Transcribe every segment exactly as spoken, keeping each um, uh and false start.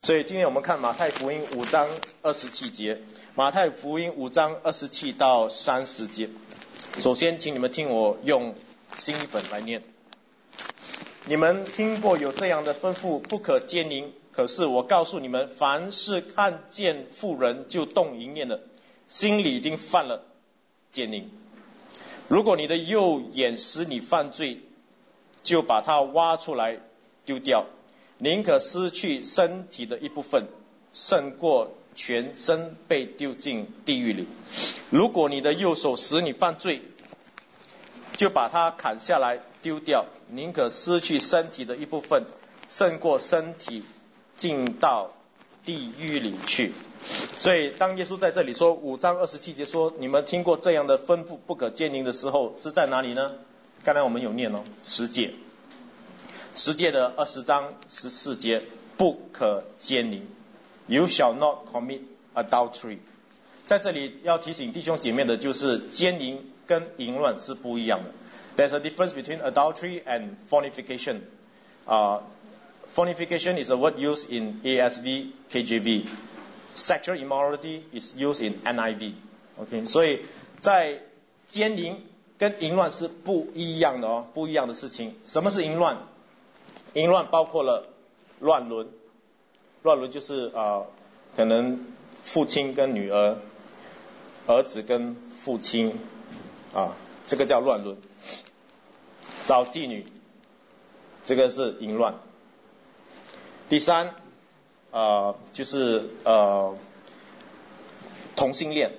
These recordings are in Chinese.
所以今天我们看马太福音五章二十七节，马太福音五章二十七到三十节。首先请你们听我用新译本来念。你们听过有这样的吩咐，不可奸淫，可是我告诉你们，凡是看见妇人就动淫念的，心里已经犯了奸淫。如果你的右眼使你犯罪，就把它挖出来丢掉，宁可失去身体的一部分，胜过全身被丢进地狱里。如果你的右手使你犯罪，就把它砍下来丢掉，宁可失去身体的一部分，胜过身体进到地狱里去。所以当耶稣在这里说五章二十七节说你们听过这样的吩咐不可奸淫的时候，是在哪里呢？刚才我们有念哦，十诫，十诫的二十章十四节，不可奸淫 ，You shall not commit adultery。在这里要提醒弟兄姐妹的就是，奸淫跟淫乱是不一样的。There's a difference between adultery and fornication. Uh, fornication is a word used in A S V, K J V. Sexual immorality is used in N I V. OK， 所以在奸淫跟淫乱是不一样的哦，不一样的事情。什么是淫乱？淫乱包括了乱伦，乱伦就是呃，可能父亲跟女儿，儿子跟父亲啊，这个叫乱伦。找妓女，这个是淫乱。第三，呃，就是呃同性恋，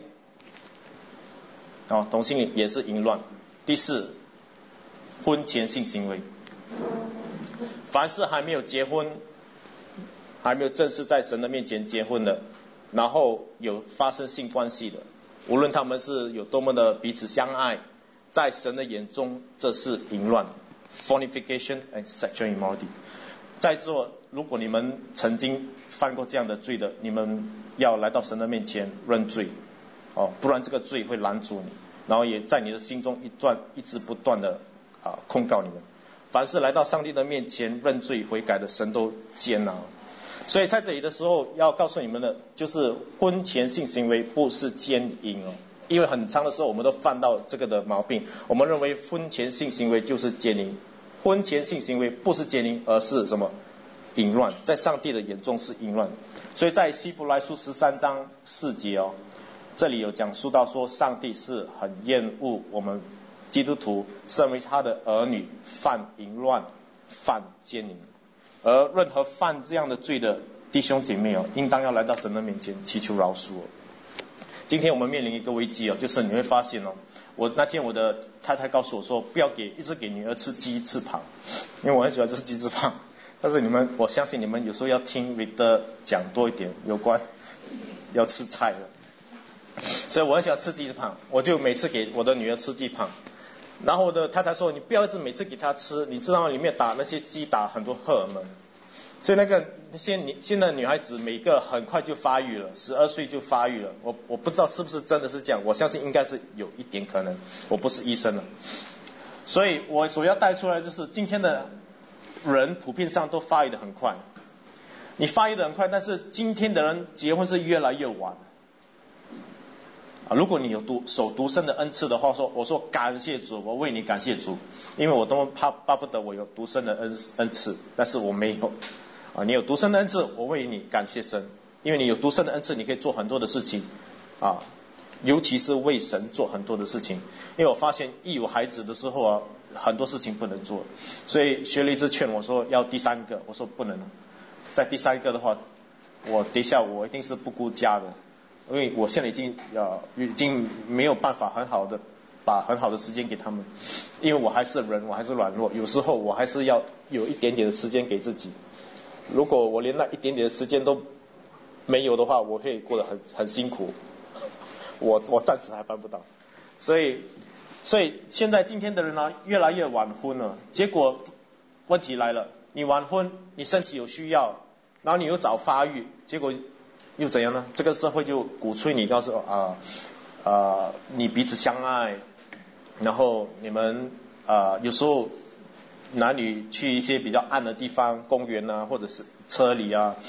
哦，同性恋也是淫乱。第四，婚前性行为。凡是还没有结婚，还没有正式在神的面前结婚的，然后有发生性关系的，无论他们是有多么的彼此相爱，在神的眼中这是淫乱 fornication and sexual immorality。 在座如果你们曾经犯过这样的罪的，你们要来到神的面前认罪哦，不然这个罪会拦阻你，然后也在你的心中一段一直不断的啊控告你们。凡是来到上帝的面前认罪悔改的，神都接纳。所以在这里的时候要告诉你们的就是婚前性行为不是奸淫哦，因为很长的时候我们都犯到这个的毛病，我们认为婚前性行为就是奸淫。婚前性行为不是奸淫，而是什么？淫乱，在上帝的眼中是淫乱。所以在希伯来书十三章四节哦，这里有讲述到说上帝是很厌恶我们基督徒身为他的儿女犯淫乱犯奸淫，而任何犯这样的罪的弟兄姐妹哦，应当要来到神的面前祈求饶恕哦。今天我们面临一个危机哦，就是你会发现哦，我那天我的太太告诉我说，不要给一直给女儿吃鸡翅膀，因为我很喜欢吃鸡翅膀。但是你们，我相信你们有时候要听 Reader 讲多一点有关要吃菜的，所以我很喜欢吃鸡翅膀，我就每次给我的女儿吃鸡膀。然后我的太太说，你不要一直每次给她吃，你知道里面打那些鸡打很多荷尔蒙，所以那个那些女现在女孩子每个很快就发育了，十二岁就发育了。我我不知道是不是真的是这样，我相信应该是有一点可能，我不是医生了。所以我所要带出来就是今天的人普遍上都发育的很快，你发育的很快，但是今天的人结婚是越来越晚。啊，如果你有独守独身的恩赐的话，说我说感谢主，我为你感谢主，因为我都怕巴不得我有独身的恩恩赐，但是我没有。啊，你有独身的恩赐，我为你感谢神，因为你有独身的恩赐，你可以做很多的事情啊，尤其是为神做很多的事情。因为我发现一有孩子的时候啊，很多事情不能做，所以学了一直劝我说要第三个，我说不能，在第三个的话，我等一下我一定是不顾家的。因为我现在已经呃已经没有办法很好的把很好的时间给他们，因为我还是人，我还是软弱，有时候我还是要有一点点的时间给自己。如果我连那一点点的时间都没有的话，我会过得很很辛苦，我我暂时还办不到。所以所以现在今天的人呢，越来越晚婚了，结果问题来了，你晚婚，你身体有需要，然后你又早发育，结果又怎样呢？这个社会就鼓吹你，告诉啊啊、呃呃，你彼此相爱，然后你们啊、呃、有时候男女去一些比较暗的地方，公园啊，或者是车里啊，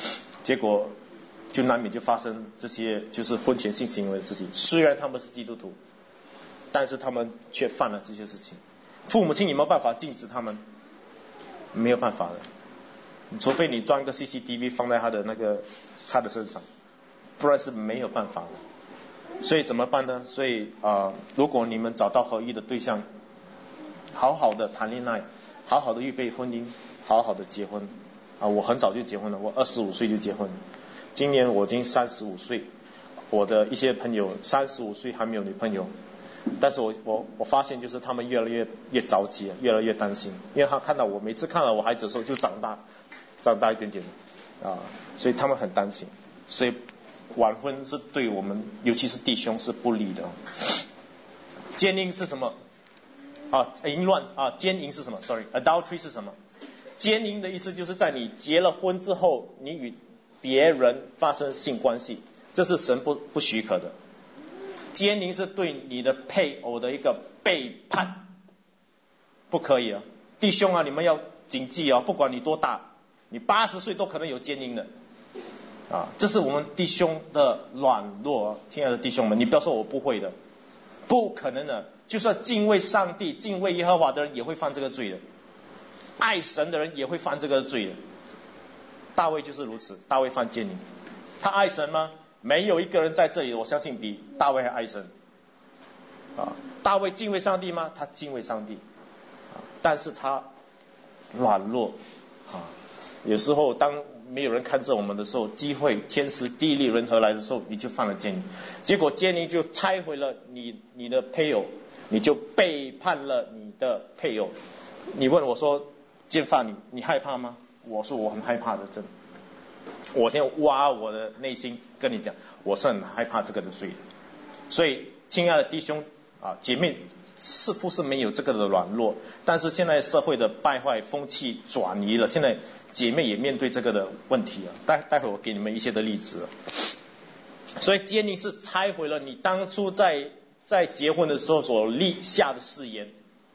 结果就难免就发生这些就是婚前性行为的事情。虽然他们是基督徒，但是他们却犯了这些事情。父母亲有没有办法禁止他们？没有办法的，除非你装一个 C C T V 放在他的那个他的身上，不然是没有办法的。所以怎么办呢？所以啊、呃，如果你们找到合意的对象，好好的谈恋爱，好好的预备婚姻，好好的结婚啊！我很早就结婚了，我二十五岁就结婚了。今年我已经三十五岁，我的一些朋友三十五岁还没有女朋友，但是我我我发现就是他们越来越越着急，越来越担心，因为他看到我每次看到我孩子的时候就长大，长大一点点啊，所以他们很担心，所以晚婚是对我们尤其是弟兄是不利的。奸淫是什么？啊，淫乱啊，奸淫是什么 ？Sorry，adultery 是什么？奸淫的意思就是在你结了婚之后，你与别人发生性关系，这是神不不许可的。奸淫是对你的配偶的一个背叛，不可以啊！弟兄啊，你们要谨记啊，不管你多大，你八十岁都可能有奸淫的啊！这是我们弟兄的软弱、啊，亲爱的弟兄们，你不要说我不会的，不可能的。就算敬畏上帝、敬畏耶和华的人也会犯这个罪的，爱神的人也会犯这个罪的。大卫就是如此，大卫犯奸淫，他爱神吗？没有一个人在这里，我相信比大卫还爱神。啊，大卫敬畏上帝吗？他敬畏上帝，啊，但是他软弱啊。有时候当没有人看着我们的时候，机会、天时、地利、人和来的时候，你就犯了奸淫，结果奸淫就拆毁了你你的配偶，你就背叛了你的配偶。你问我说，奸犯你，你害怕吗？我说我很害怕的，真的。我现在挖我的内心跟你讲，我是很害怕这个的罪。所以，亲爱的弟兄啊姐妹，似乎是没有这个的软弱，但是现在社会的败坏风气转移了，现在姐妹也面对这个的问题啊。待待会我给你们一些的例子。所以奸淫是拆毁了你当初在在结婚的时候所立下的誓言，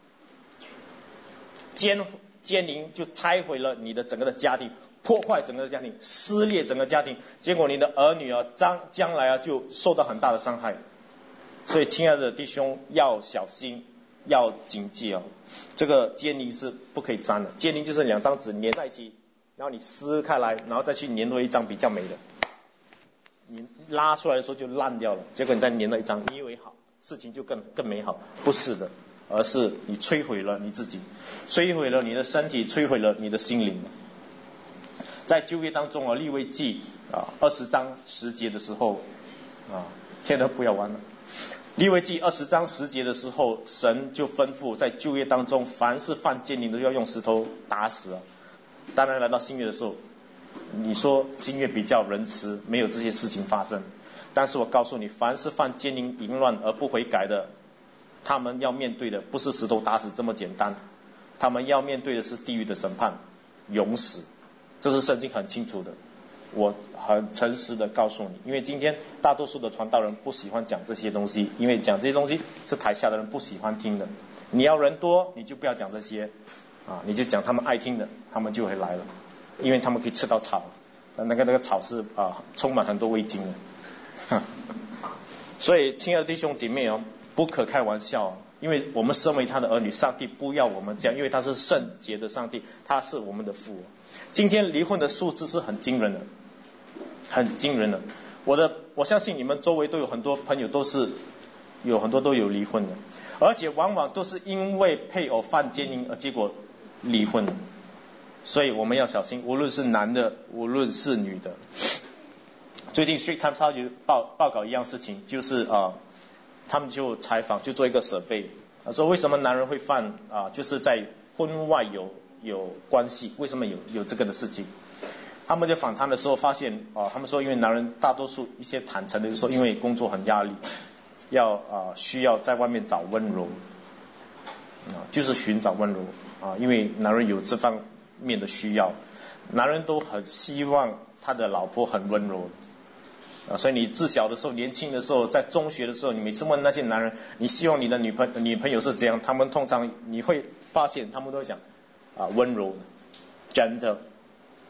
奸奸淫就拆毁了你的整个的家庭，破坏整个的家庭，撕裂整个家庭，结果你的儿女啊将将来啊就受到很大的伤害。所以亲爱的弟兄要小心，要谨记哦，这个奸淫是不可以粘的。奸淫就是两张纸粘在一起，然后你撕开来，然后再去粘多一张比较美的，你拉出来的时候就烂掉了，结果你再粘到一张，你以为好，事情就更更美好，不是的，而是你摧毁了你自己，摧毁了你的身体，摧毁了你的心灵。在旧约当中啊，利未记啊二十章十节的时候啊，天都不要玩了。利未记二十章十节的时候，神就吩咐在旧约当中，凡是犯奸淫的要用石头打死啊。当然来到新约的时候，你说新约比较仁慈，没有这些事情发生。但是我告诉你，凡是犯奸淫淫乱而不悔改的，他们要面对的不是石头打死这么简单，他们要面对的是地狱的审判，永死。这是圣经很清楚的，我很诚实的告诉你，因为今天大多数的传道人不喜欢讲这些东西，因为讲这些东西是台下的人不喜欢听的。你要人多，你就不要讲这些啊，你就讲他们爱听的，他们就会来了，因为他们可以吃到草，那个那个草是啊充满很多味精的。所以亲爱的弟兄姐妹哦，不可开玩笑哦，因为我们身为他的儿女，上帝不要我们这样，因为他是圣洁的上帝，他是我们的父。今天离婚的数字是很惊人的，很惊人的。我的我相信你们周围都有很多朋友都是有很多都有离婚的，而且往往都是因为配偶犯奸淫而结果离婚的。所以我们要小心，无论是男的，无论是女的。最近 Straits Times 他就报报告一样事情，就是啊、呃，他们就采访，就做一个survey，他说为什么男人会犯啊、呃，就是在婚外有有关系，为什么有有这个的事情？他们就访谈的时候发现啊、呃，他们说因为男人大多数一些坦诚的就说，因为工作很压力，要啊、呃、需要在外面找温柔啊、呃，就是寻找温柔啊、呃，因为男人有这方面的需要，男人都很希望他的老婆很温柔。啊，所以你自小的时候，年轻的时候，在中学的时候，你每次问那些男人，你希望你的女朋女朋友是怎样？他们通常你会发现，他们都会讲啊温柔 ，gentle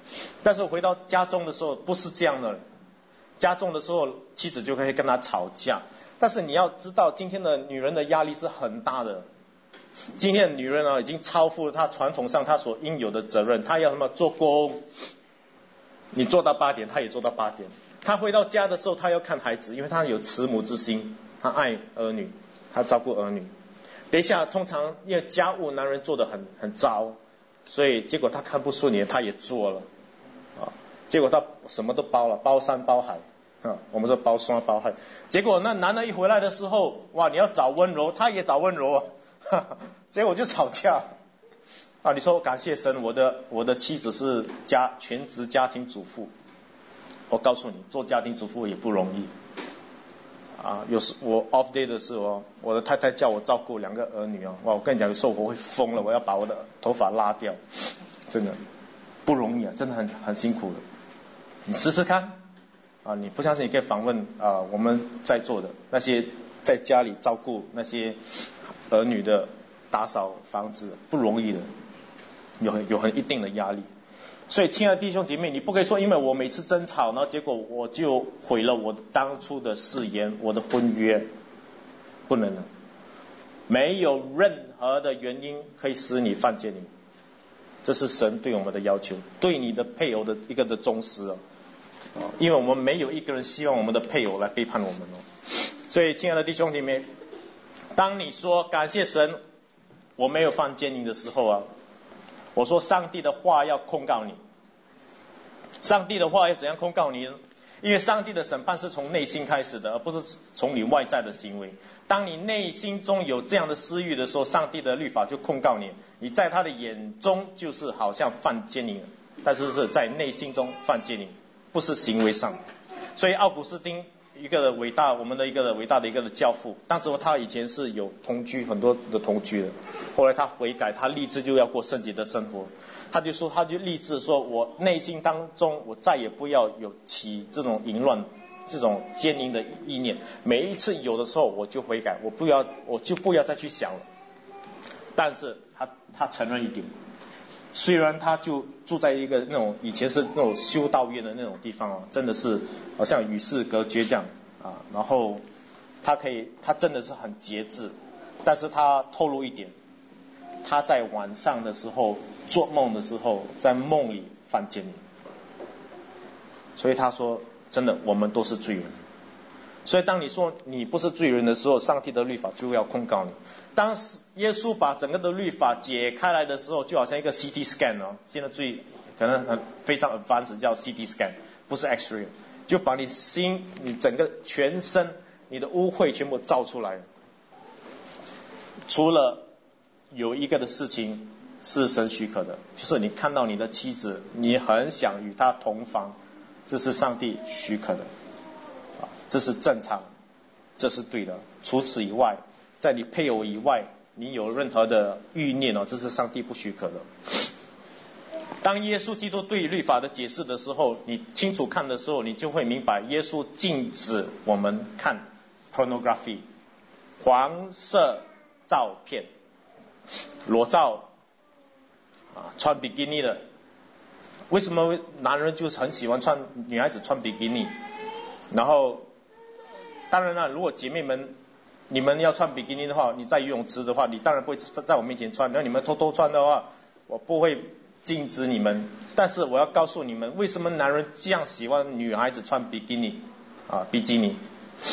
但是回到家中的时候不是这样的，家中的时候妻子就可以跟他吵架。但是你要知道，今天的女人的压力是很大的。今天的女人啊，已经超乎了她传统上她所应有的责任。她要什么做工，你做到八点，她也做到八点。她回到家的时候，她要看孩子，因为她有慈母之心，她爱儿女，她照顾儿女。等一下，通常因为家务男人做得很很糟，所以结果她看不顺眼，她也做了啊。结果她什么都包了，包山包海。啊，我们说包山包海，结果那男的一回来的时候，哇，你要找温柔，他也找温柔，哈哈，结果就吵架。啊，你说感谢神，我的我的妻子是家全职家庭主妇。我告诉你，做家庭主妇也不容易。啊，有时我 off day 的时候，我的太太叫我照顾两个儿女啊，哇，我跟你讲，有时候我会疯了，我要把我的头发拉掉，真的不容易啊，真的很很辛苦的。你试试看。啊，你不相信你可以访问啊，我们在座的那些在家里照顾那些儿女的，打扫房子不容易的，有很有很一定的压力。所以亲爱的弟兄姐妹，你不可以说因为我每次争吵，然后结果我就毁了我当初的誓言，我的婚约，不能的。没有任何的原因可以使你犯奸淫，这是神对我们的要求，对你的配偶的一个的忠实哦。因为我们没有一个人希望我们的配偶来背叛我们哦，所以亲爱的弟兄姐妹，当你说感谢神我没有犯奸淫的时候啊，我说上帝的话要控告你。上帝的话要怎样控告你呢？因为上帝的审判是从内心开始的，而不是从你外在的行为。当你内心中有这样的私欲的时候，上帝的律法就控告你，你在他的眼中就是好像犯奸淫，但是是在内心中犯奸淫，不是行为上。所以奥古斯丁一个伟大，我们的一个伟大的一个的教父，当时他以前是有同居，很多的同居的，后来他悔改，他立志就要过圣洁的生活。他就说，他就立志说，我内心当中我再也不要有起这种淫乱、这种奸淫的意念。每一次有的时候我就悔改，我不要，我就不要再去想了。但是他他承认一点。虽然他就住在一个那种以前是那种修道院的那种地方啊，真的是好像与世隔绝这样啊。然后他可以，他真的是很节制，但是他透露一点，他在晚上的时候做梦的时候，在梦里犯奸淫。所以他说，真的，我们都是罪人。所以当你说你不是罪人的时候，上帝的律法就要控告你。当耶稣把整个的律法解开来的时候，就好像一个 C T scan 哦，现在最可能很非常 advanced 叫 C T scan， 不是 X-ray， 就把你心、你整个全身、你的污秽全部照出来。除了有一个的事情是神许可的，就是你看到你的妻子，你很想与她同房，这是上帝许可的。这是正常，这是对的。除此以外，在你配偶以外，你有任何的欲念哦，这是上帝不许可的。当耶稣基督对律法的解释的时候，你清楚看的时候，你就会明白，耶稣禁止我们看 pornography 黄色照片、裸照啊，穿比基尼的。为什么男人就是很喜欢穿女孩子穿比基尼？然后当然了，如果姐妹们你们要穿比基尼的话，你在游泳池的话，你当然不会在我面前穿。然后你们偷偷穿的话，我不会禁止你们。但是我要告诉你们，为什么男人这样喜欢女孩子穿比基尼啊？比基尼。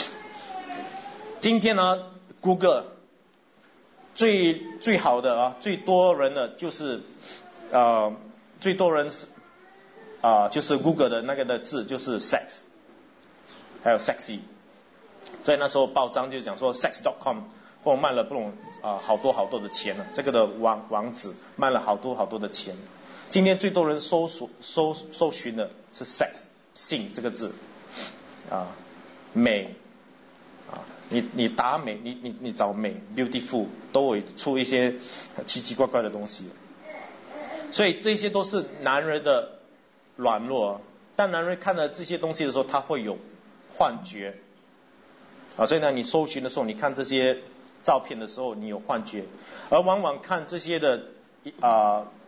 今天呢 ，Google 最最好的啊，最多人的就是呃，最多人是啊、呃，就是 Google 的那个的字就是 sex， 还有 sexy。所以那时候报章就讲说 sex dot com 帮我卖了不懂啊好多好多的钱了，这个的网网址卖了好多好多的钱。今天最多人搜索搜搜寻的是 sex 性这个字啊，美啊，你你打美，你你你找美 beautiful 都会出一些奇奇怪怪的东西。所以这些都是男人的软弱，当男人看了这些东西的时候，他会有幻觉。啊，所以呢，你搜寻的时候，你看这些照片的时候，你有幻觉，而往往看这些的啊、呃、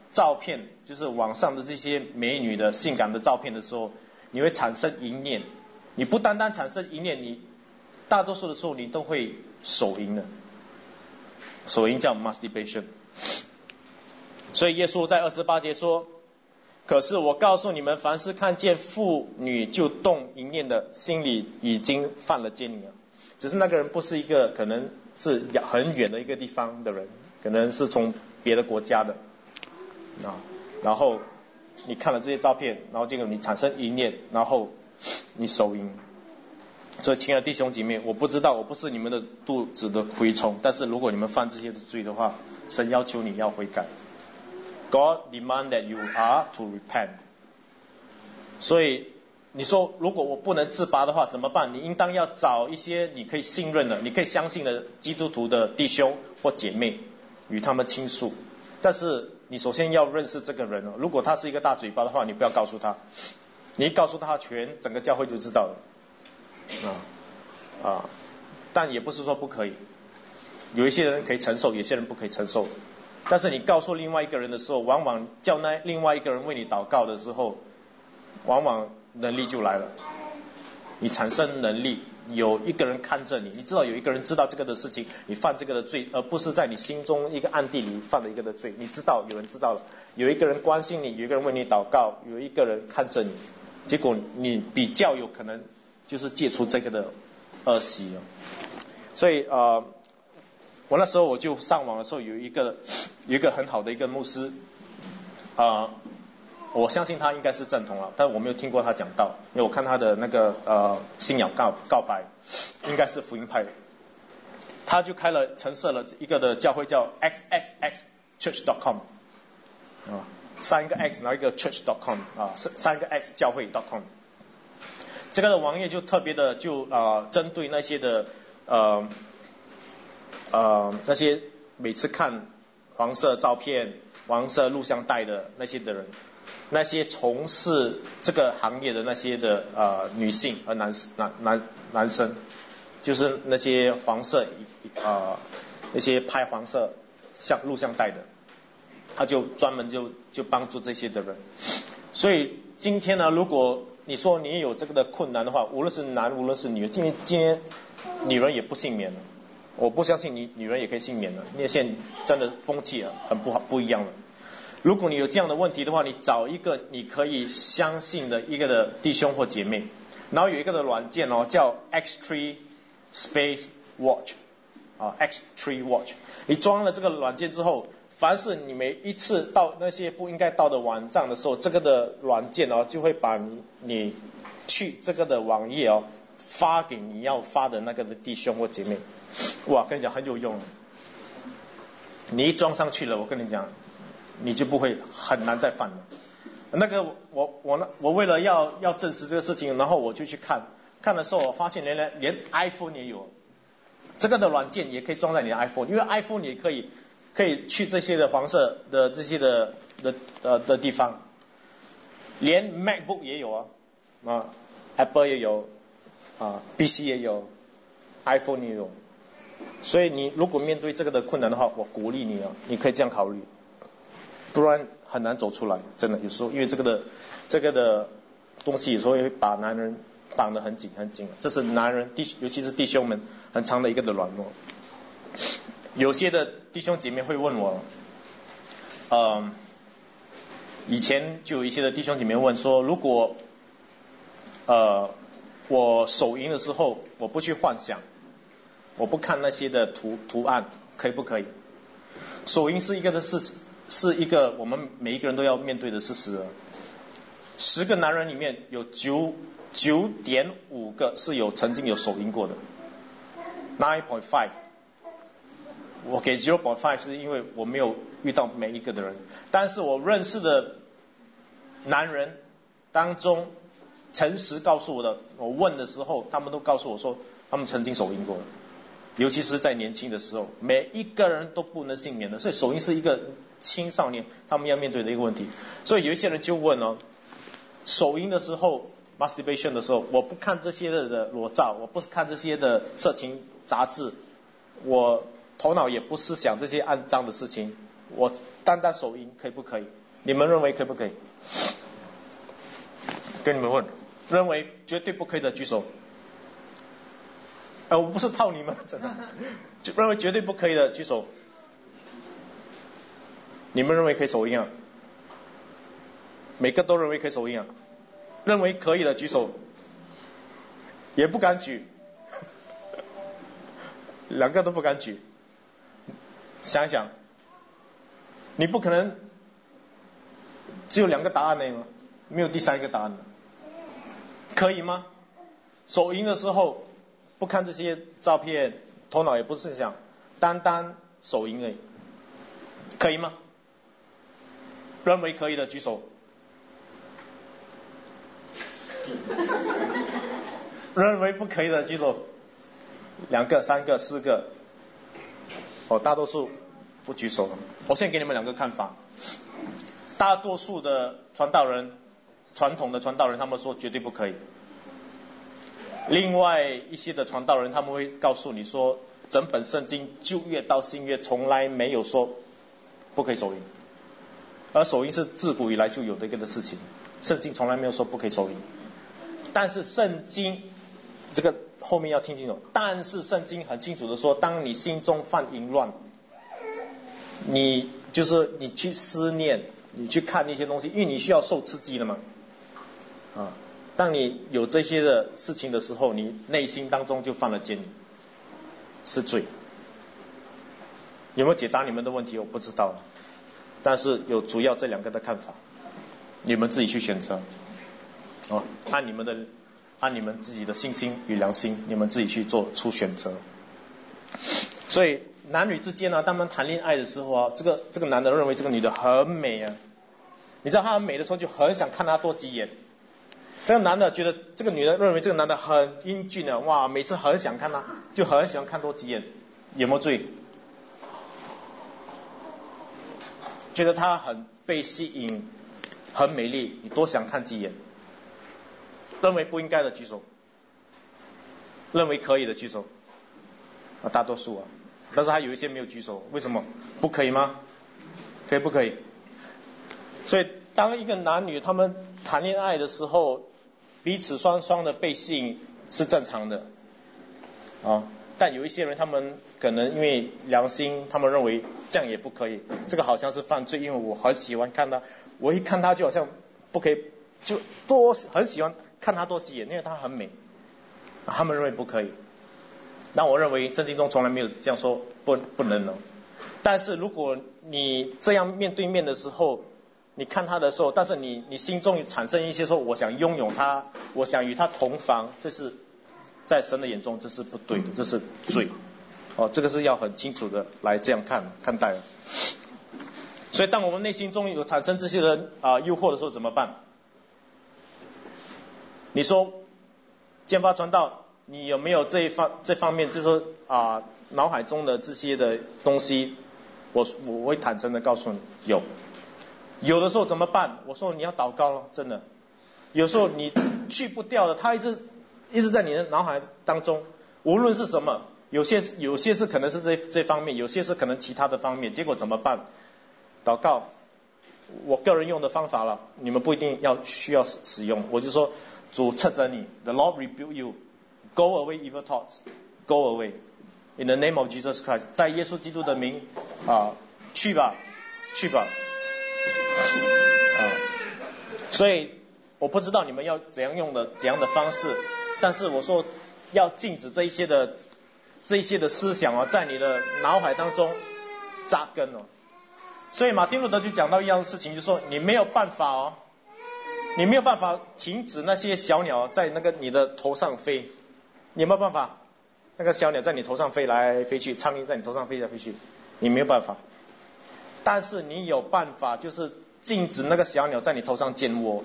照片，就是网上的这些美女的性感的照片的时候，你会产生淫念。你不单单产生淫念，你大多数的时候你都会手淫的。手淫叫 masturbation。所以耶稣在二十八节说，可是我告诉你们，凡是看见妇女就动淫念的，心里已经犯了奸淫了。只是那个人不是一个可能是很远的一个地方的人，可能是从别的国家的啊，然后你看了这些照片，然后结果你产生淫念，然后你手淫。所以亲爱的弟兄姐妹，我不知道，我不是你们的肚子的蛔虫，但是如果你们犯这些的罪的话，神要求你要悔改。God demand that you are to repent。 所以你说如果我不能自拔的话怎么办？你应当要找一些你可以信任的、你可以相信的基督徒的弟兄或姐妹，与他们倾诉。但是你首先要认识这个人哦，如果他是一个大嘴巴的话，你不要告诉他，你一告诉他，全整个教会就知道了啊啊！但也不是说不可以，有一些人可以承受，有些人不可以承受。但是你告诉另外一个人的时候，往往叫那另外一个人为你祷告的时候，往往能力就来了。你产生能力，有一个人看着你，你知道有一个人知道这个的事情，你犯这个的罪，而不是在你心中一个暗地里犯了一个的罪。你知道有人知道了，有一个人关心你，有一个人为你祷告，有一个人看着你，结果你比较有可能就是戒除这个的恶习。所以呃我那时候我就上网的时候，有一个有一个很好的一个牧师啊、呃，我相信他应该是正统了，但我没有听过他讲道，因为我看他的那个呃信仰告告白应该是福音派的。他就开了陈设了一个的教会叫 X X X Church dot com 啊，三个 X 然后一个 Church dot com 啊，三个 X 教会 dot com。这个的网页就特别的就啊、呃、针对那些的呃呃那些每次看黄色照片、黄色录像带的那些的人，那些从事这个行业的那些的呃女性和男男男男生，就是那些黄色呃那些拍黄色像录像带的，他就专门就就帮助这些的人。所以今天呢，如果你说你有这个的困难的话，无论是男无论是女，今天今天女人也不幸免了。我不相信你女人也可以幸免了，因为现在真的风气啊很不好不一样了。如果你有这样的问题的话，你找一个你可以相信的一个的弟兄或姐妹，然后有一个的软件哦叫 X three Space Watch 啊 X three Watch， 你装了这个软件之后，凡是你每一次到那些不应该到的网站的时候，这个的软件哦就会把你你去这个的网页哦发给你要发的那个的弟兄或姐妹。哇，跟你讲很有用，你一装上去了，我跟你讲，你就不会很难再犯了。那个我我我为了要要证实这个事情，然后我就去看，看的时候我发现连连连 iPhone 也有这个的软件，也可以装在你的 iPhone， 因为 iPhone 也可以可以去这些的黄色的这些的的呃的地方，连 MacBook 也有啊啊 ，Apple 也有啊 ，P C 也有 ，iPhone 也有。所以你如果面对这个的困难的话，我鼓励你啊，你可以这样考虑，不然很难走出来，真的有时候因为这个的这个的东西有时候会把男人绑得很紧很紧，这是男人弟尤其是弟兄们很长的一个的软弱。有些的弟兄姐妹会问我，嗯，以前就有一些的弟兄姐妹问说，如果呃我手淫的时候我不去幻想，我不看那些的图图案，可以不可以？手淫是一个的事，是一个我们每一个人都要面对的事实。十个男人里面有九九点五个是有曾经有手淫过的 ，nine point five。我给 zero point five 是因为我没有遇到每一个的人，但是我认识的男人当中，诚实告诉我的，我问的时候，他们都告诉我说，他们曾经手淫过的。尤其是在年轻的时候，每一个人都不能幸免的，所以手淫是一个青少年他们要面对的一个问题。所以有一些人就问哦，手淫的时候 masturbation 的时候，我不看这些的裸照，我不看这些的色情杂志，我头脑也不思想这些肮脏的事情，我单单手淫可以不可以？ 你们认为可不可以？跟你们问，认为绝对不可以的举手。呃，我不是套你们，真的，就认为绝对不可以的举手。你们认为可以手印啊？每个都认为可以手印啊？认为可以的举手。也不敢举，两个都不敢举。想一想，你不可能只有两个答案呢吗？没有第三个答案的，可以吗？手印的时候不看这些照片，头脑也不是想，单单手印而已，可以吗？认为可以的举手。认为不可以的举手。两个、三个、四个，哦，大多数不举手了。我现在给你们两个看法。大多数的传道人，传统的传道人，他们说绝对不可以。另外一些的传道人，他们会告诉你说，整本圣经旧约到新约从来没有说不可以手印，而手印是自古以来就有的一个的事情，圣经从来没有说不可以手印。但是圣经这个后面要听清楚，但是圣经很清楚的说，当你心中犯淫乱，你就是你去思念，你去看那些东西，因为你需要受刺激的嘛，啊，当你有这些的事情的时候，你内心当中就犯了奸淫，是罪。有没有解答你们的问题我不知道，但是有主要这两个的看法，你们自己去选择，哦，按你们的按你们自己的信心与良心，你们自己去做出选择。所以男女之间呢，当他们谈恋爱的时候啊，这个这个男的认为这个女的很美啊，你知道他很美的时候就很想看她多几眼。这个男的觉得这个女的认为这个男的很英俊啊，哇，每次很想看他，就很喜欢看多几眼，有没有罪？觉得他很被吸引，很美丽，你多想看几眼。认为不应该的举手，认为可以的举手，啊，大多数啊，但是还有一些没有举手，为什么？不可以吗？可以不可以？所以当一个男女他们谈恋爱的时候，彼此双双的被吸引是正常的啊，但有一些人他们可能因为良心，他们认为这样也不可以，这个好像是犯罪，因为我很喜欢看他，我一看他就好像不可以，就多很喜欢看他多几眼，因为他很美，他们认为不可以。那我认为圣经中从来没有这样说不不能哦。但是如果你这样面对面的时候，你看他的时候，但是你你心中产生一些说我想拥有他，我想与他同房，这是在神的眼中这是不对的，这是罪。哦，这个是要很清楚的来这样看看待的。所以当我们内心中有产生这些的啊、呃、诱惑的时候怎么办？你说剑发传道，你有没有这一方这方面，就是说啊脑海中的这些的东西？我我会坦诚的告诉你，有。有的时候怎么办？我说你要祷告了，真的。有时候你去不掉的，它一直一直在你的脑海当中，无论是什么，有些有些是可能是这这方面，有些是可能其他的方面，结果怎么办？祷告，我个人用的方法了，你们不一定要需要使使用。我就说，主斥责你 ，The Lord rebuke you, go away evil thoughts, go away, in the name of Jesus Christ， 在耶稣基督的名啊，去吧，去吧。啊，所以我不知道你们要怎样用的怎样的方式，但是我说要禁止这一些的这一些的思想哦，在你的脑海当中扎根哦。所以马丁路德就讲到一样的事情，就是说你没有办法哦，你没有办法停止那些小鸟在那个你的头上飞，你有没有办法？那个小鸟在你头上飞来飞去，苍蝇在你头上飞来飞去，你没有办法。但是你有办法，就是禁止那个小鸟在你头上建窝。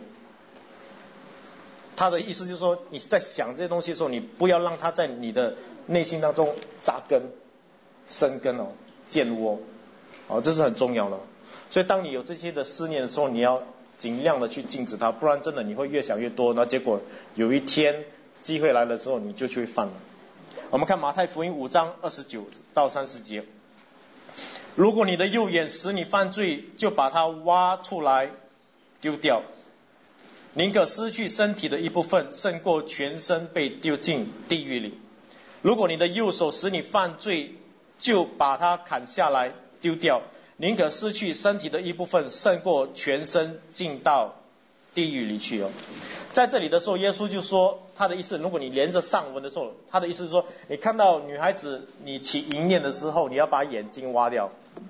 他的意思就是说，你在想这些东西的时候，你不要让它在你的内心当中扎根、生根哦、建窝哦，这是很重要的。所以当你有这些的思念的时候，你要尽量的去禁止它，不然真的你会越想越多，那结果有一天机会来的时候，你就去犯了。我们看马太福音五章二十九到三十节。 如果你的右眼使你犯罪，就把它挖出来丢掉。宁可失去身体的一部分，胜过全身被丢进地狱里。如果你的右手使你犯罪，就把它砍下来丢掉。宁可失去身体的一部分，胜过全身进到地狱里去哦。在这里的时候，耶稣就说他的意思，如果你连着上文的时候，他的意思是说，你看到女孩子你起淫念的时候，你要把眼睛挖掉。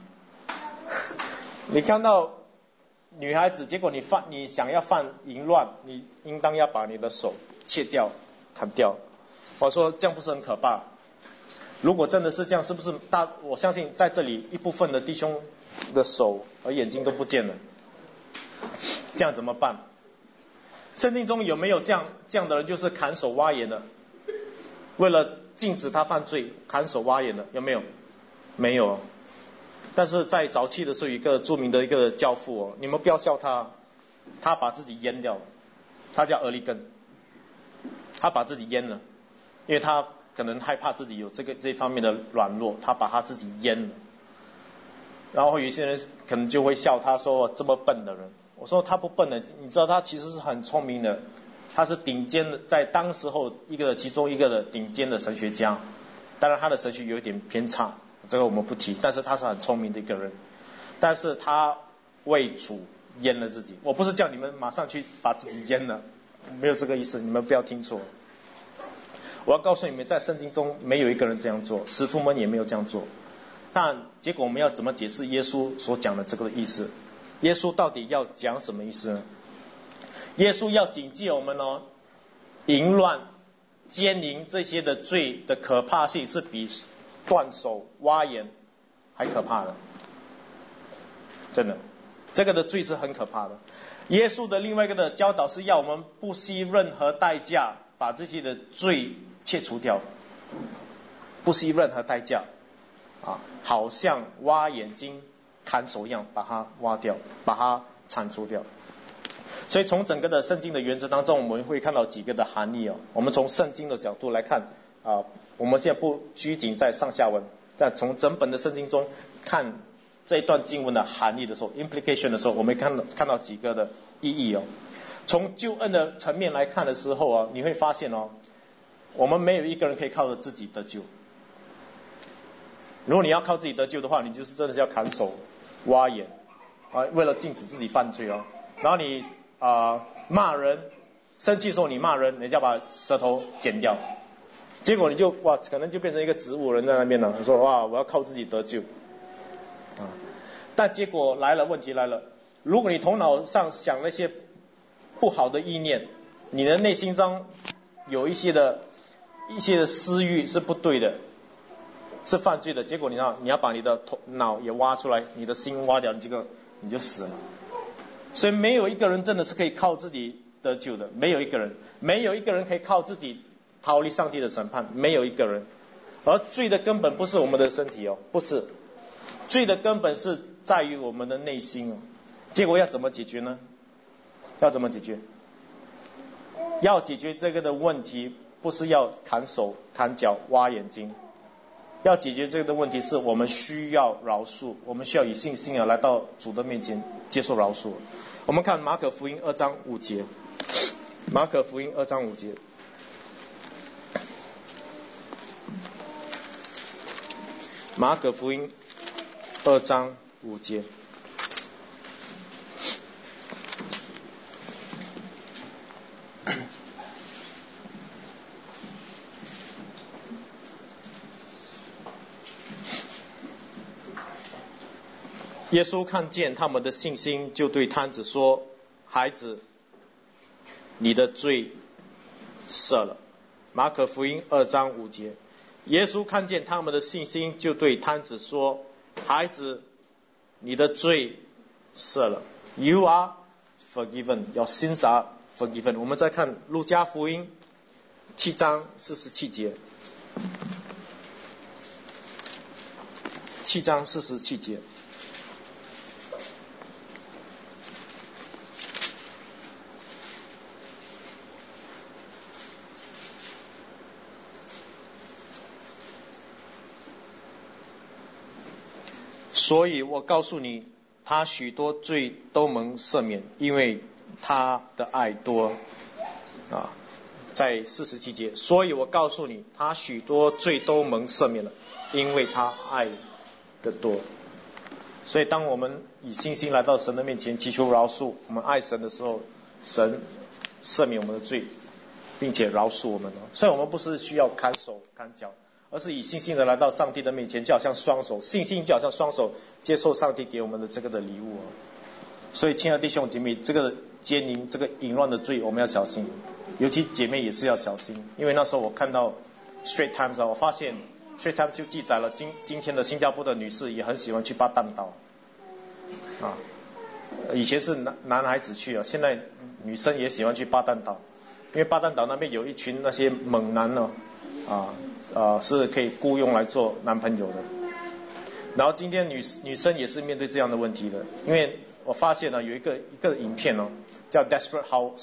你看到女孩子，结果你犯你想要犯淫乱，你应当要把你的手切掉砍掉。我说这样不是很可怕？如果真的是这样，是不是大我相信在这里一部分的弟兄的手和眼睛都不见了，这样怎么办？圣经中有没有这样这样的人，就是砍手挖眼的，为了禁止他犯罪砍手挖眼的，有没有？没有。但是在早期的时候，有一个著名的一个教父哦，你们不要笑他，他把自己阉掉了，他叫俄利根，他把自己阉了，因为他可能害怕自己有这个这方面的软弱，他把他自己阉了。然后有些人可能就会笑他说这么笨的人，我说他不笨的，你知道他其实是很聪明的，他是顶尖的，在当时候一个其中一个的顶尖的神学家，当然他的神学有一点偏差，这个我们不提，但是他是很聪明的一个人，但是他为主阉了自己。我不是叫你们马上去把自己阉了，没有这个意思，你们不要听错。我要告诉你们，在圣经中没有一个人这样做，使徒们也没有这样做。但结果我们要怎么解释耶稣所讲的这个意思？耶稣到底要讲什么意思呢？耶稣要警戒我们哦，淫乱、奸淫这些的罪的可怕性是比断手挖眼还可怕的，真的，这个的罪是很可怕的。耶稣的另外一个的教导是要我们不惜任何代价把这些的罪切除掉，不惜任何代价啊，好像挖眼睛砍手一样，把它挖掉，把它铲除掉。所以从整个的圣经的原则当中，我们会看到几个的含义哦。我们从圣经的角度来看啊，我们现在不拘谨在上下文，但从整本的圣经中看这一段经文的含义的时候 ，implication 的时候，我们看到看到几个的意义哦。从救恩的层面来看的时候啊，你会发现哦，我们没有一个人可以靠着自己得救。如果你要靠自己得救的话，你就是真的是要砍手、挖眼啊，为了禁止自己犯罪哦。然后你啊、呃、骂人，生气的时候你骂人，人家把舌头剪掉，结果你就哇，可能就变成一个植物人在那边了。你说哇，我要靠自己得救啊，但结果来了，问题来了，如果你头脑上想那些不好的意念，你的内心中有一些的一些的私欲是不对的，是犯罪的，结果你要你要把你的头脑也挖出来，你的心挖掉，你这个你就死了。所以没有一个人真的是可以靠自己得救的，没有一个人，没有一个人可以靠自己逃离上帝的审判，没有一个人。而罪的根本不是我们的身体哦，不是，罪的根本是在于我们的内心哦。结果要怎么解决呢？要怎么解决？要解决这个的问题，不是要砍手、砍脚、挖眼睛。要解决这个的问题是我们需要饶恕，我们需要以信心啊来到主的面前接受饶恕。我们看马可福音二章五节，马可福音二章五节，马可福音二章五节。耶稣看见他们的信心，就对摊子说：“孩子，你的罪赦了。”马可福音二章五节，耶稣看见他们的信心，就对摊子说：“孩子，你的罪赦了。” You are forgiven. Your sins are forgiven. 我们再看路加福音七章四十七节，七章四十七节。 所以我告诉你，他许多罪都蒙赦免，因为他的爱多啊。在四十七节，所以我告诉你，他许多罪都蒙赦免了，因为他爱的多。所以当我们以信心来到神的面前祈求饶恕，我们爱神的时候，神赦免我们的罪，并且饶恕我们。所以我们不是需要看手看脚，而是以信心的来到上帝的面前，就好像双手，信心就好像双手接受上帝给我们的这个的礼物。所以亲爱的弟兄姐妹，这个奸淫这个淫乱的罪我们要小心，尤其姐妹也是要小心。因为那时候我看到 Straits Times， 我发现 Straits Times 就记载了今今天的新加坡的女士也很喜欢去巴淡岛啊，以前是男男孩子去啊，现在女生也喜欢去巴淡岛，因为巴淡岛那边有一群那些猛男呢啊啊是可以雇佣来做男朋友的。然后今天女女生也是面对这样的问题的，因为我发现呢有一个一个影片哦，叫 Desperate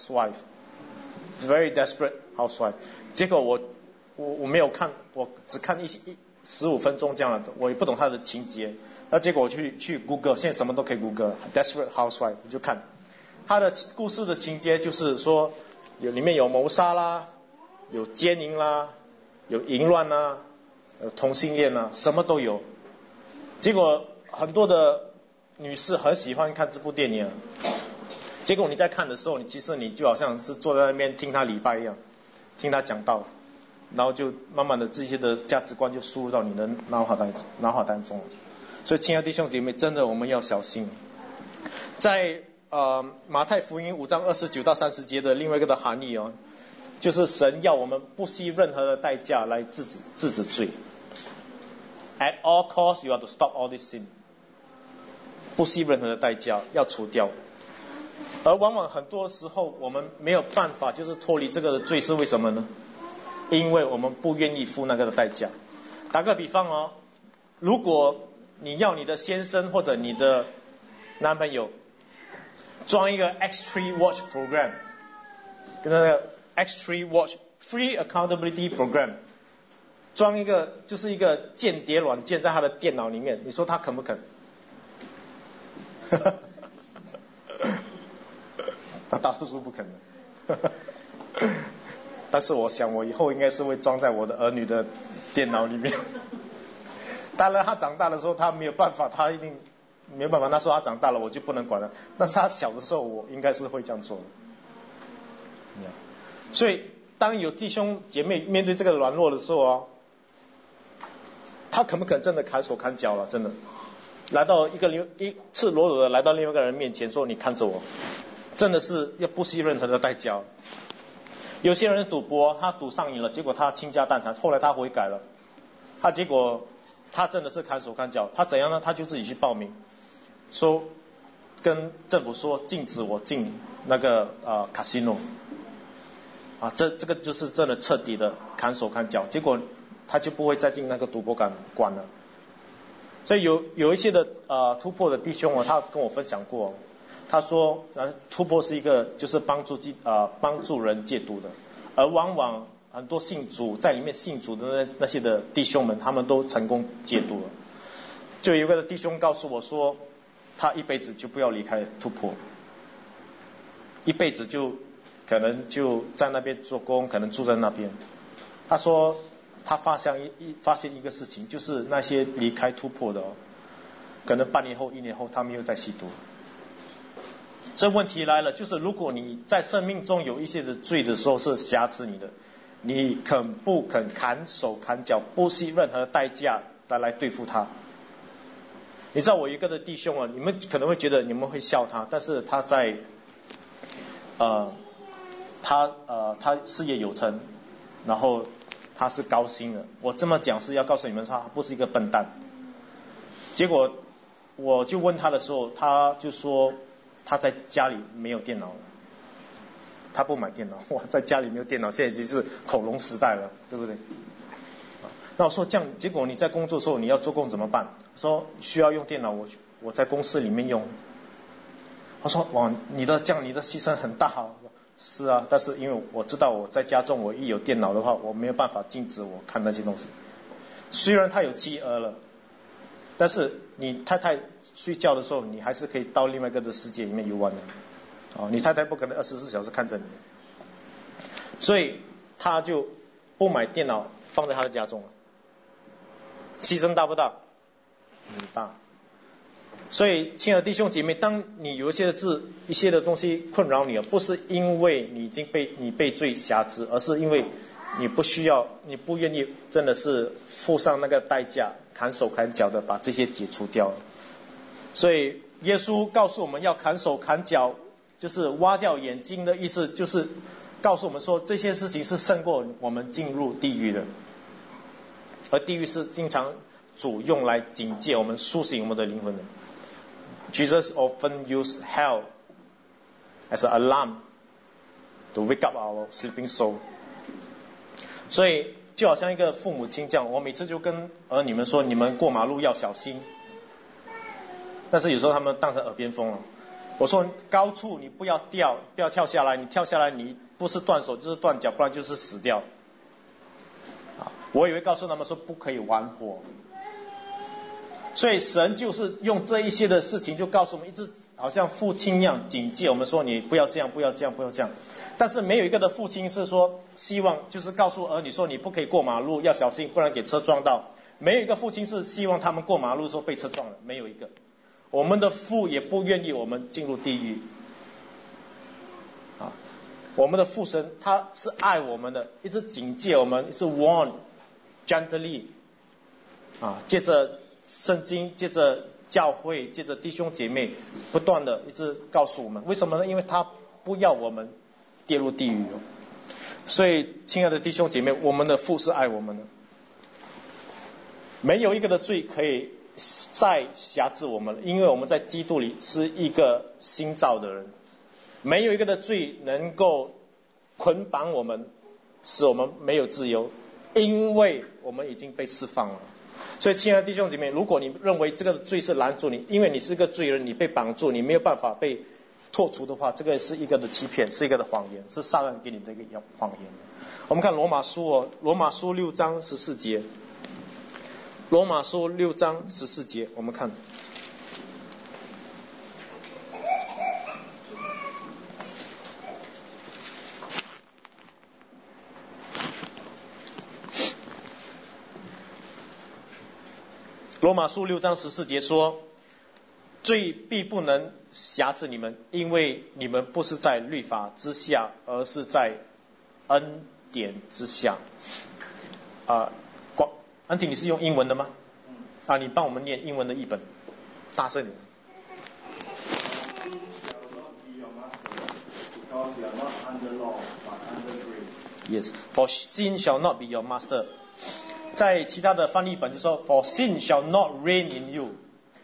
Housewife，Very Desperate Housewife。结果我我我没有看，我只看一一十五分钟这样的，我也不懂它的情节。那结果我去去 Google， 现在什么都可以 Google Desperate Housewife， 我就看它的故事的情节，就是说有里面有谋杀啦，有奸淫啦，有淫乱啦，有同性恋啦，什么都有。结果很多的女士很喜欢看这部电影，结果你在看的时候，你其实你就好像是坐在那边听他礼拜一样，听他讲道，然后就慢慢的这些的价值观就输入到你的脑海当脑海当中。所以亲爱的弟兄姐妹，真的我们要小心。在呃马太福音五章二十九到三十节的另外一个的含义哦，就是神要我们不惜任何的代价来制止制止罪。At all costs, you have to stop all this sin. 不惜任何的代价要除掉。而往往很多时候我们没有办法就是脱离这个的罪，是为什么呢？因为我们不愿意付那个的代价。打个比方哦，如果你要你的先生或者你的男朋友装一个 X 三 Watch Program， 跟那个 X 三 Watch Free Accountability Program， 装一个就是一个间谍软件在他的电脑里面，你说他肯不肯？他大多数不可能。但是我想我以后应该是会装在我的儿女的电脑里面。当然他长大的时候他没有办法，他一定没有办法，那时候他长大了我就不能管了，但是他小的时候我应该是会这样做的。所以当有弟兄姐妹面对这个软弱的时候啊，他肯不肯真的砍手砍脚了？真的来到一个一赤裸裸的来到另外一个人面前说你看着我，真的是要不惜任何的代价。有些人赌博他赌上瘾了，结果他倾家荡产，后来他悔改了，他结果他真的是看手看脚，他怎样呢？他就自己去报名，说跟政府说禁止我进那个呃 casino 啊，这这个就是真的彻底的看手看脚，结果他就不会再进那个赌博馆馆了。所以有有一些的呃突破的弟兄啊，他跟我分享过，他说呃突破是一个就是帮助呃帮助人戒毒的，而往往很多信主在里面信主的那那些的弟兄们，他们都成功戒毒了。就有一个弟兄告诉我说，他一辈子就不要离开突破，一辈子就可能就在那边做工，可能住在那边。他说他发现一发现一个事情，就是那些离开突破的哦，可能半年后一年后他们又在吸毒。这问题来了，就是如果你在生命中有一些的罪的时候是瑕疵你的，你肯不肯砍手砍脚，不惜任何代价的来对付他？你知道我一个的弟兄啊，你们可能会觉得你们会笑他，但是他在呃他呃他事业有成，然后他是高薪的。我这么讲是要告诉你们，他不是一个笨蛋。结果我就问他的时候，他就说他在家里没有电脑了，他不买电脑。哇，在家里没有电脑，现在已经是恐龙时代了，对不对？那我说这样，结果你在工作的时候你要做工怎么办？说需要用电脑，我我在公司里面用。他说哇，你的这样你的牺牲很大。是啊，但是因为我知道我在家中我一有电脑的话，我没有办法禁止我看那些东西。虽然他有妻儿了， 但是你太太睡觉的时候，你还是可以到另外一个的世界里面游玩的。哦，你太太不可能二十四小时看着你，所以他就不买电脑放在他的家中了。牺牲大不大？很大。所以亲爱的弟兄姐妹，当你有一些的字、一些的东西困扰你，不是因为你已经被你被罪辖制，而是因为你不需要，你不愿意，真的是付上那个代价，砍手砍脚的把这些解除掉。所以耶稣告诉我们要砍手砍脚，就是挖掉眼睛的意思，就是告诉我们说这些事情是胜过我们进入地狱的，而地狱是经常主用来警戒我们、苏醒我们的灵魂的。Jesus often used hell as an alarm to wake up our sleeping soul. 所以就好像一个父母亲这样，我每次就跟儿女们说，你们过马路要小心。但是有时候他们当成耳边风了。我说高处你不要掉，不要跳下来，你跳下来你不是断手就是断脚，不然就是死掉。我也会告诉他们说不可以玩火。所以神就是用这一些的事情就告诉我们，一直好像父亲一样警戒我们说你不要这样不要这样不要这样。但是没有一个的父亲是说希望就是告诉儿女说你不可以过马路要小心，不然给车撞到。没有一个父亲是希望他们过马路的时候被车撞了，没有一个。我们的父也不愿意我们进入地狱啊！我们的父神他是爱我们的，一直警戒我们，一直 warn gently 啊，借着圣经，借着教会，借着弟兄姐妹，不断的一直告诉我们，为什么呢？因为他不要我们跌入地狱。所以亲爱的弟兄姐妹，我们的父是爱我们的，没有一个的罪可以再辖制我们，因为我们在基督里是一个新造的人，没有一个的罪能够捆绑我们，使我们没有自由，因为我们已经被释放了。所以亲爱的弟兄姐妹，如果你认为这个罪是拦住你，因为你是个罪人，你被绑住，你没有办法被脱除的话，这个是一个的欺骗，是一个的谎言，是撒旦给你的一个谎言。我们看罗马书哦，罗马书六章十四节，罗马书六章十四节，我们看。罗马书六章十四节说，罪必不能辖制你们，因为你们不是在律法之下，而是在恩典之下。啊，安婷，你是用英文的吗？啊，你帮我们念英文的译本，大声点。Yes, for sin shall not be your master. 在其他的翻译本就说 For sin shall not reign in you.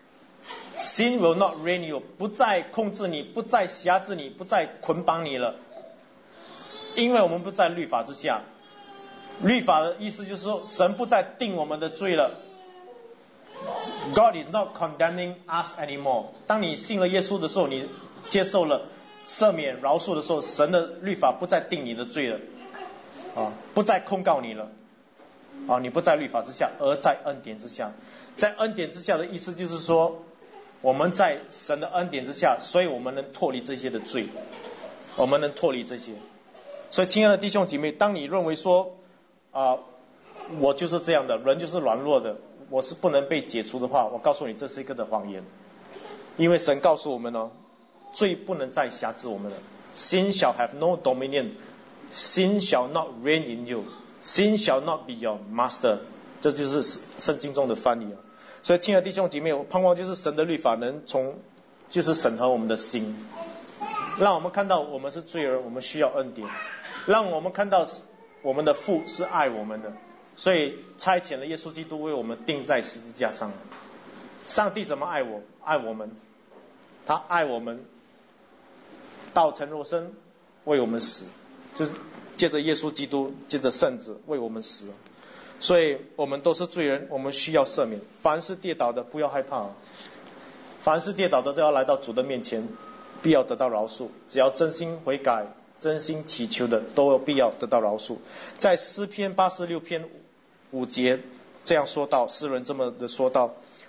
Sin will not reign in you. 不再控制你，不再辖制你，不再捆绑你了。因为我们不在律法之下。律法的意思就是说，神不再定我们的罪了。God is not condemning us anymore. 当你信了耶稣的时候，你接受了赦免饶恕的时候，神的律法不再定你的罪了，啊，不再控告你了。啊，你不在律法之下，而在恩典之下。在恩典之下的意思就是说，我们在神的恩典之下，所以我们能脱离这些的罪，我们能脱离这些。所以亲爱的弟兄姐妹，当你认为说啊、呃，我就是这样的，人就是软弱的，我是不能被解除的话，我告诉你，这是一个的谎言。因为神告诉我们呢，罪不能再辖制我们了。Sin shall have no dominion. Sin shall not reign in you.Sin shall not be your master. 这就是圣经中的翻译啊。所以亲爱的弟兄姐妹，我盼望就是神的律法能从就是审核我们的心，让我们看到我们是罪人，我们需要恩典，让我们看到我们的父是爱我们的，所以差遣了耶稣基督为我们钉在十字架上。上帝怎么爱我？爱我们，他爱我们，道成肉身为我们死，就是借着耶稣基督，借着圣子为我们死。所以我们都是罪人，我们需要赦免。凡是跌倒的不要害怕，凡是跌倒的都要来到主的面前，必要得到饶恕。只要真心悔改，真心祈求的，都有必要得到饶恕。在诗篇八十六篇五节这样说到，诗人这么的说到，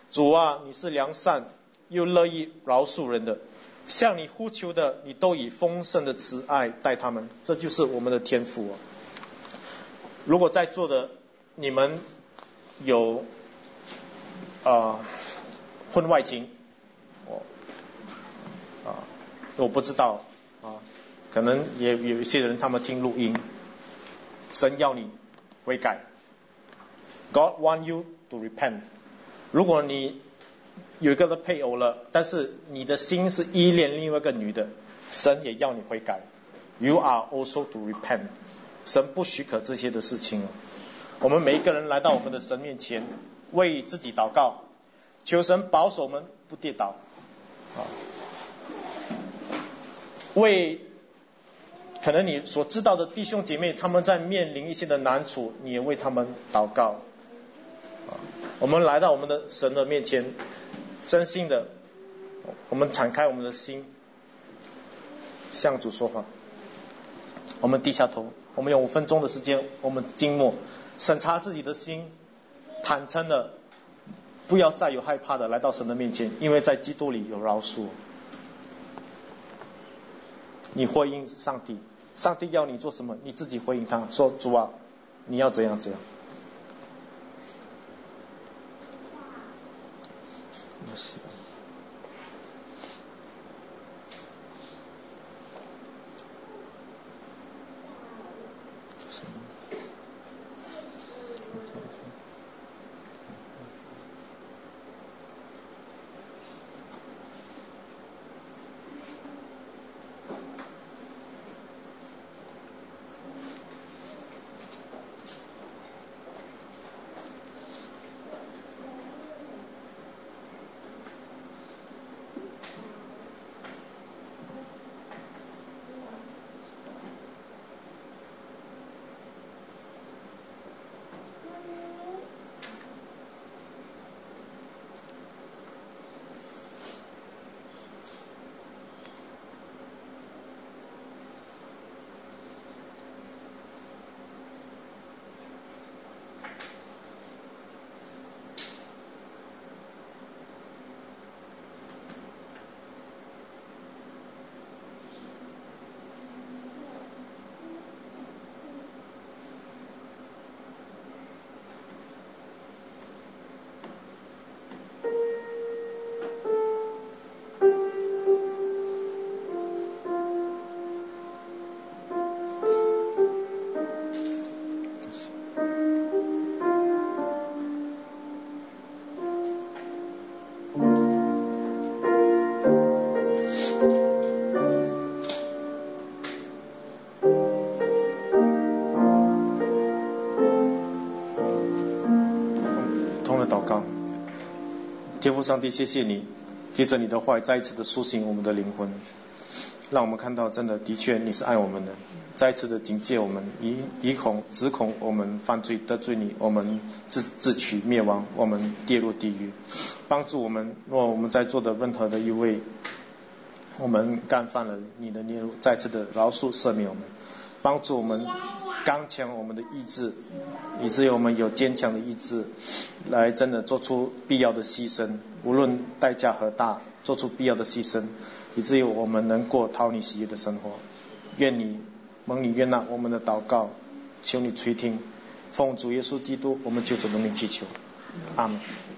主啊，你是良善又乐意饶恕人的，向你呼求的，你都以丰盛的慈爱待他们，这就是我们的天父啊。如果在座的你们有啊、呃、婚外情，我啊我不知道啊，可能也有一些人他们听录音，神要你悔改 ，God want you to repent。如果你有一个的配偶了，但是你的心是依恋另外一个女的，神也要你悔改。You are also to repent。神不许可这些的事情。我们每一个人来到我们的神面前，为自己祷告，求神保守我们不跌倒。啊，为可能你所知道的弟兄姐妹，他们在面临一些的难处，你也为他们祷告。啊，我们来到我们的神的面前，真心的，我们敞开我们的心，向主说话。我们低下头，我们用五分钟的时间，我们静默，审查自己的心，坦诚的，不要再有害怕的来到神的面前，因为在基督里有饶恕。你回应上帝，上帝要你做什么，你自己回应他，说主啊，你要怎样怎样。天父上帝，谢谢你，借着你的话再一次的苏醒我们的灵魂，让我们看到真的的确你是爱我们的，再一次的警戒我们，以以恐只恐我们犯罪得罪你，我们自自取灭亡，我们跌入地狱。帮助我们，若我们在座的任何的一位，我们干犯了你的孽，再次的饶恕赦免我们，帮助我们刚强我们的意志，以至于我们有坚强的意志，来真的做出必要的牺牲，无论代价何大，做出必要的牺牲，以至于我们能过讨你喜悦的生活。愿你蒙你悦纳我们的祷告，求你垂听，奉主耶稣基督我们救主的名祈求，阿们。